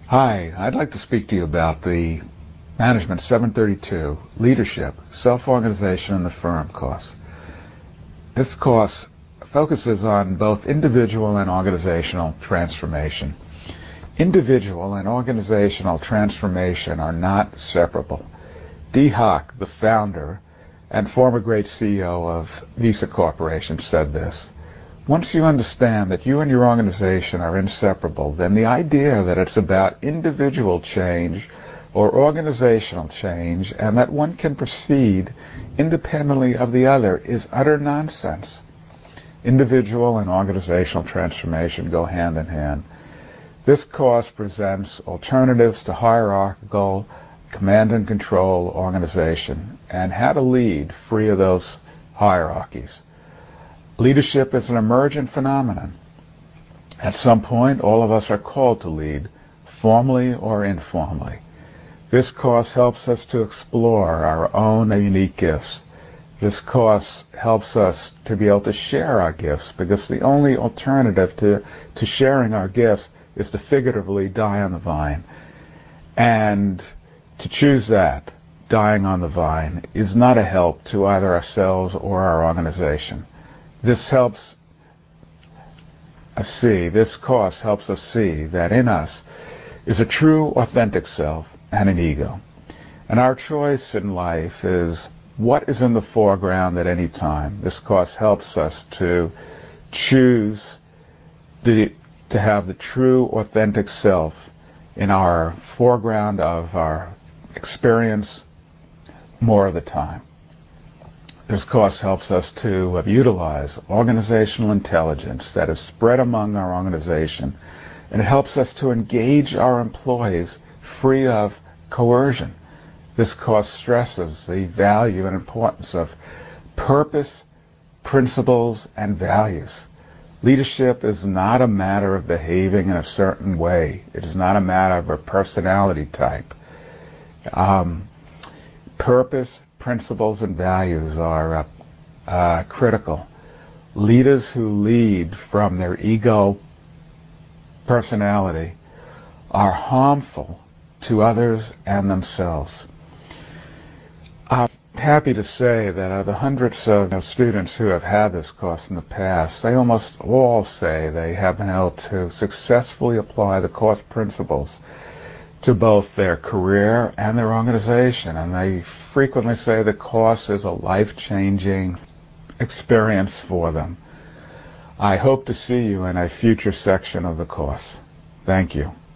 Hi, I'd like to speak to you about the Management 732 Leadership, Self-Organization in the Firm course. This course focuses on both individual and organizational transformation. Individual and organizational transformation are not separable. Dee Hock, the founder and former great CEO of Visa Corporation, said this. Once you understand that you and your organization are inseparable, then the idea that it's about individual change or organizational change and that one can proceed independently of the other is utter nonsense. Individual and organizational transformation go hand in hand. This course presents alternatives to hierarchical command and control organization and how to lead free of those hierarchies. Leadership is an emergent phenomenon. At some point, all of us are called to lead, formally or informally. This course helps us to explore our own unique gifts. This course helps us to be able to share our gifts, because the only alternative to sharing our gifts is to figuratively die on the vine. And to choose that, dying on the vine, is not a help to either ourselves or our organization. This course helps us see that in us is a true, authentic self and an ego. And our choice in life is what is in the foreground at any time. This course helps us to choose to have the true, authentic self in our foreground of our experience more of the time. This course helps us to utilize organizational intelligence that is spread among our organization, and it helps us to engage our employees free of coercion. This course stresses the value and importance of purpose, principles, and values. Leadership is not a matter of behaving in a certain way. It is not a matter of a personality type. Purpose, principles, and values are critical. Leaders who lead from their ego personality are harmful to others and themselves. I'm happy to say that of the hundreds of students who have had this course in the past, they almost all say they have been able to successfully apply the course principles to both their career and their organization, and they frequently say the course is a life-changing experience for them. I hope to see you in a future section of the course. Thank you.